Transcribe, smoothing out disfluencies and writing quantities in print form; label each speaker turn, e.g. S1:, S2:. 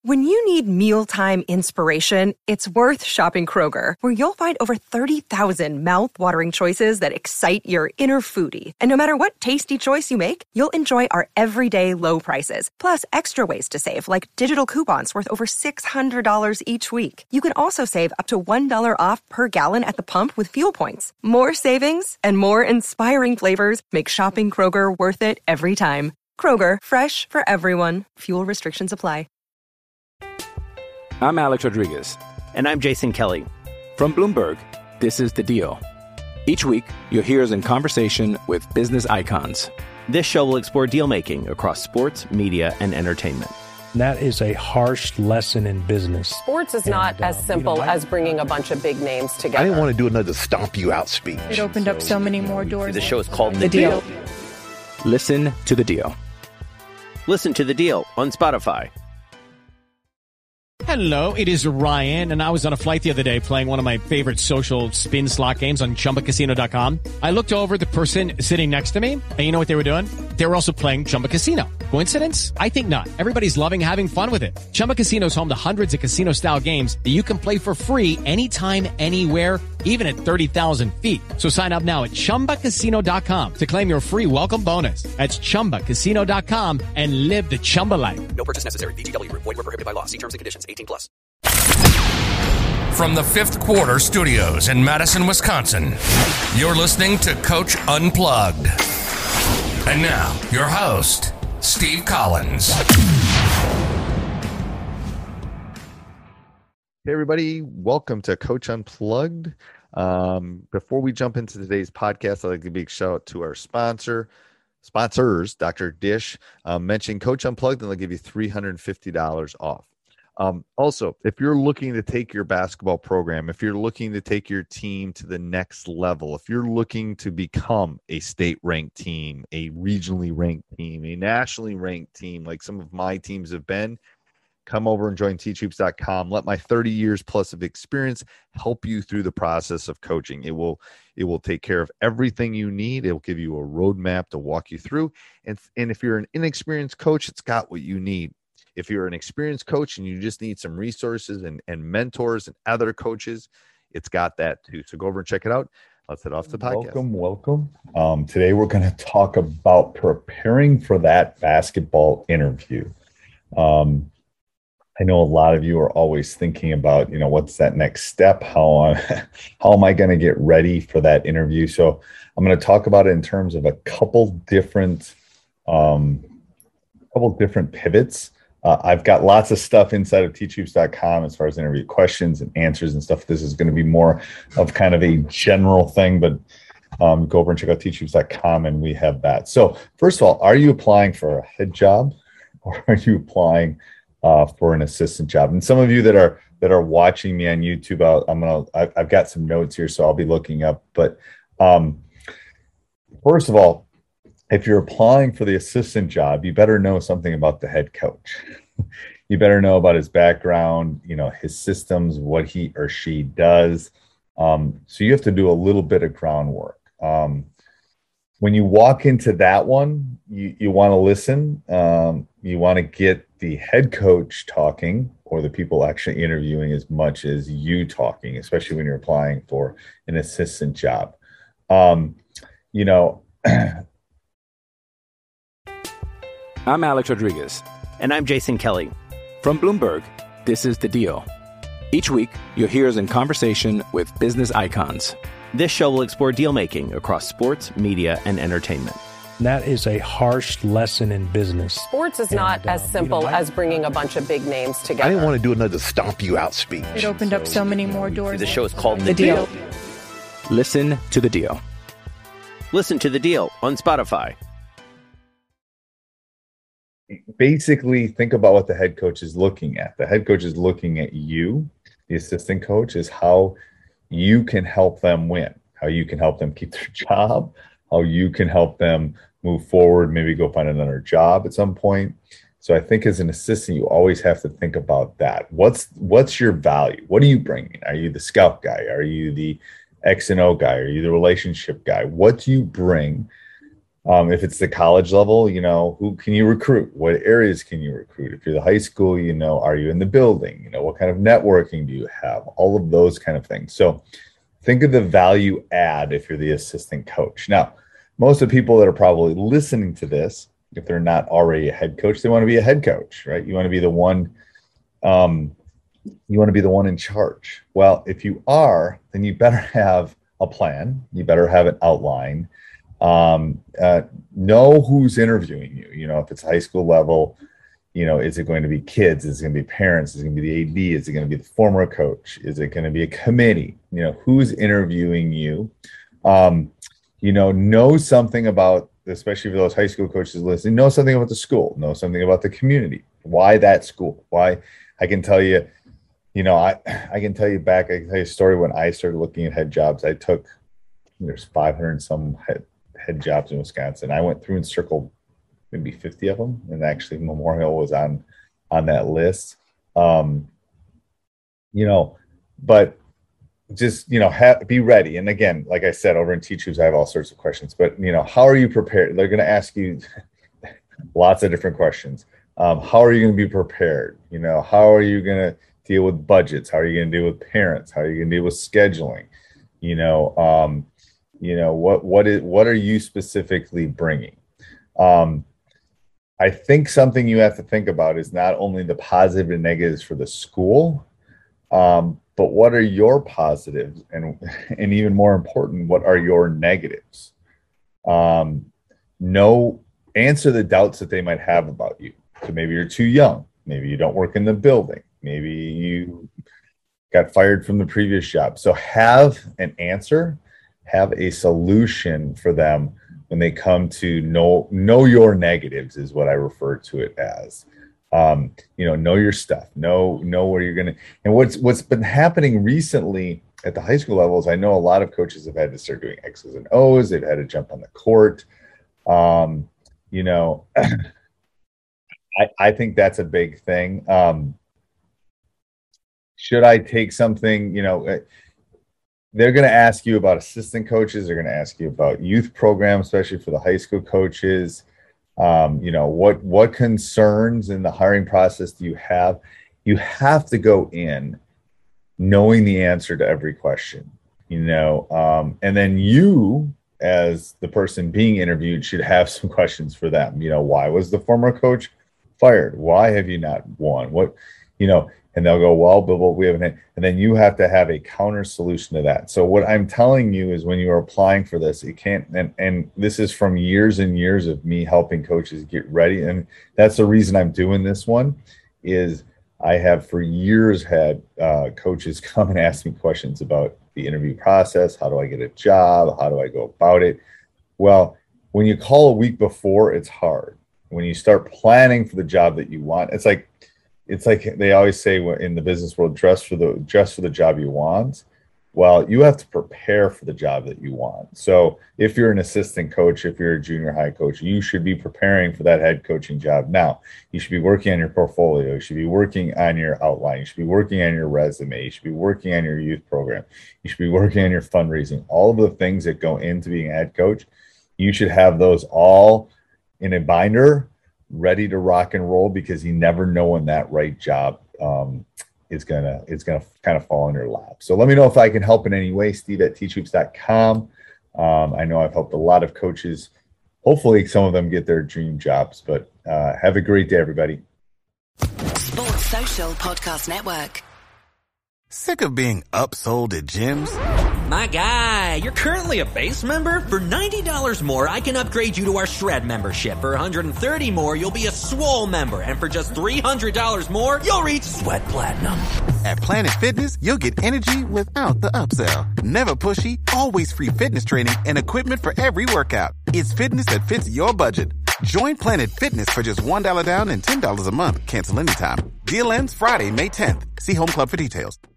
S1: When you need mealtime inspiration, it's worth shopping Kroger, where you'll find over 30,000 mouth-watering choices that excite your inner foodie. And no matter what tasty choice you make, you'll enjoy our everyday low prices, plus extra ways to save, like digital coupons worth over $600 each week. You can also save up to $1 off per gallon at the pump with fuel points. More savings and more inspiring flavors make shopping Kroger worth it every time. Kroger, fresh for everyone. Fuel restrictions apply.
S2: I'm Alex Rodriguez.
S3: And I'm Jason Kelly.
S2: From Bloomberg, this is The Deal. Each week, you'll hear us in conversation with business icons.
S3: This show will explore deal-making across sports, media, and entertainment.
S4: That is a harsh lesson in business.
S5: Sports is not as simple as bringing a bunch of big names together.
S6: I didn't want to do another stomp you out speech.
S7: It opened up so many more doors.
S3: The show is called The Deal.
S2: Listen to The Deal.
S3: Listen to The Deal on Spotify.
S8: Hello, it is Ryan, and I was on a flight the other day playing one of my favorite social spin slot games on ChumbaCasino.com. I looked over at the person sitting next to me, and you know what they were doing? They were also playing Chumba Casino. Coincidence? I think not. Everybody's loving having fun with it. Chumba Casino is home to hundreds of casino-style games that you can play for free anytime, anywhere, even at 30,000 feet. So sign up now at ChumbaCasino.com to claim your free welcome bonus. That's ChumbaCasino.com and live the Chumba life.
S9: No purchase necessary. VGW. Void where prohibited by law. See terms and conditions. 18+.
S10: From the Fifth Quarter Studios in Madison, Wisconsin, you're listening to Coach Unplugged. And now, your host, Steve Collins.
S6: Hey, everybody. Welcome to Coach Unplugged. Before we jump into today's podcast, I'd like to give a big shout out to our sponsors, Dr. Dish. Mention Coach Unplugged, and they'll give you $350 off. Also, if you're looking to take your basketball program, if you're looking to take your team to the next level, if you're looking to become a state-ranked team, a regionally ranked team, a nationally ranked team, like some of my teams have been, come over and join teachhoops.com. Let my 30 years plus of experience help you through the process of coaching. It will take care of everything you need. It will give you a roadmap to walk you through. And if you're an inexperienced coach, it's got what you need. If you're an experienced coach and you just need some resources and mentors and other coaches, it's got that too. So go over and check it out. Let's head off the podcast.
S11: Welcome. Today we're going to talk about preparing for that basketball interview. I know a lot of you are always thinking about, what's that next step? How am I going to get ready for that interview? So I'm going to talk about it in terms of a couple different pivots. I've got lots of stuff inside of teachhoops.com as far as interview questions and answers and stuff. This is going to be more of kind of a general thing, but go over and check out teachhoops.com and we have that. So first of all, are you applying for a head job or are you applying for an assistant job? And some of you that are watching me on YouTube, I've got some notes here, so I'll be looking up. But first of all, if you're applying for the assistant job, you better know something about the head coach. You better know about his background, his systems, what he or she does. So you have to do a little bit of groundwork. When you walk into that one, you want to listen. You want to get the head coach talking or the people actually interviewing as much as you talking, especially when you're applying for an assistant job.
S2: I'm Alex Rodriguez.
S3: And I'm Jason Kelly.
S2: From Bloomberg, this is The Deal. Each week, you'll hear us in conversation with business icons.
S3: This show will explore deal-making across sports, media, and entertainment.
S4: That is a harsh lesson in business.
S5: Sports is not as simple as bringing a bunch of big names together.
S6: I didn't want to do another stomp you out speech.
S7: It opened up so many more doors.
S3: The show is called
S5: The Deal.
S2: Listen to The Deal.
S3: Listen to The Deal on Spotify.
S11: Basically, think about what the head coach is looking at. The head coach is looking at you. The assistant coach is how you can help them win, how you can help them keep their job, how you can help them move forward, maybe go find another job at some point. So I think as an assistant, you always have to think about that. What's your value? What are you bringing? Are you the scout guy? Are you the X and O guy? Are you the relationship guy? What do you bring If it's the college level, who can you recruit? What areas can you recruit? If you're the high school, are you in the building? What kind of networking do you have? All of those kind of things. So think of the value add if you're the assistant coach. Now, most of the people that are probably listening to this, if they're not already a head coach, they want to be a head coach, right? You want to be the one, in charge. Well, if you are, then you better have a plan. You better have an outline. Know who's interviewing you. If it's high school level, is it going to be kids? Is it going to be parents? Is it going to be the AD? Is it going to be the former coach? Is it going to be a committee? Who's interviewing you? Know something about, especially for those high school coaches listening, know something about the school, know something about the community. Why that school? Why? I can tell you, I can tell you a story when I started looking at head jobs. I took, there's 500 and some head jobs in Wisconsin. I went through and circled maybe 50 of them, and actually Memorial was on that list. But just be ready. And again, like I said, over in Teach Hoops, I have all sorts of questions. But how are you prepared? They're going to ask you lots of different questions. How are you going to be prepared? How are you going to deal with budgets? How are you going to deal with parents? How are you going to deal with scheduling? What are you specifically bringing? I think something you have to think about is not only the positive and negatives for the school, but what are your positives, and even more important, what are your negatives? Answer the doubts that they might have about you. So maybe you're too young. Maybe you don't work in the building. Maybe you got fired from the previous job. So have an answer, have a solution for them when they come to know your negatives, is what I refer to it as. Know your stuff, know where you're going to, and what's been happening recently at the high school levels. I know a lot of coaches have had to start doing X's and O's. They've had to jump on the court. I think that's a big thing. Should I take something, they're going to ask you about assistant coaches. They're going to ask you about youth programs, especially for the high school coaches. What concerns in the hiring process do you have? You have to go in knowing the answer to every question, and then you, as the person being interviewed, should have some questions for them. Why was the former coach fired? Why have you not won? What, and they'll go, well, but we haven't. And then you have to have a counter solution to that. So what I'm telling you is when you are applying for this, it can't, and this is from years and years of me helping coaches get ready. And that's the reason I'm doing this one, is I have for years had coaches come and ask me questions about the interview process. How do I get a job? How do I go about it? Well, when you call a week before, it's hard. When you start planning for the job that you want, it's like they always say in the business world, dress for the job you want. Well, you have to prepare for the job that you want. So if you're an assistant coach, if you're a junior high coach, you should be preparing for that head coaching job. Now, you should be working on your portfolio. You should be working on your outline. You should be working on your resume. You should be working on your youth program. You should be working on your fundraising. All of the things that go into being a head coach, you should have those all in a binder, ready to rock and roll, because you never know when that right job is gonna kind of fall in your lap. So let me know if I can help in any way. Steve at teachhoops.com. I know I've helped a lot of coaches. Hopefully some of them get their dream jobs, but have a great day, everybody.
S12: Sports Social Podcast Network.
S13: Sick of being upsold at gyms?
S14: My guy, you're currently a base member? For $90 more, I can upgrade you to our Shred membership. For $130 more, you'll be a Swole member. And for just $300 more, you'll reach Sweat Platinum.
S13: At Planet Fitness, you'll get energy without the upsell. Never pushy, always free fitness training and equipment for every workout. It's fitness that fits your budget. Join Planet Fitness for just $1 down and $10 a month. Cancel anytime. Deal ends Friday, May 10th. See Home Club for details.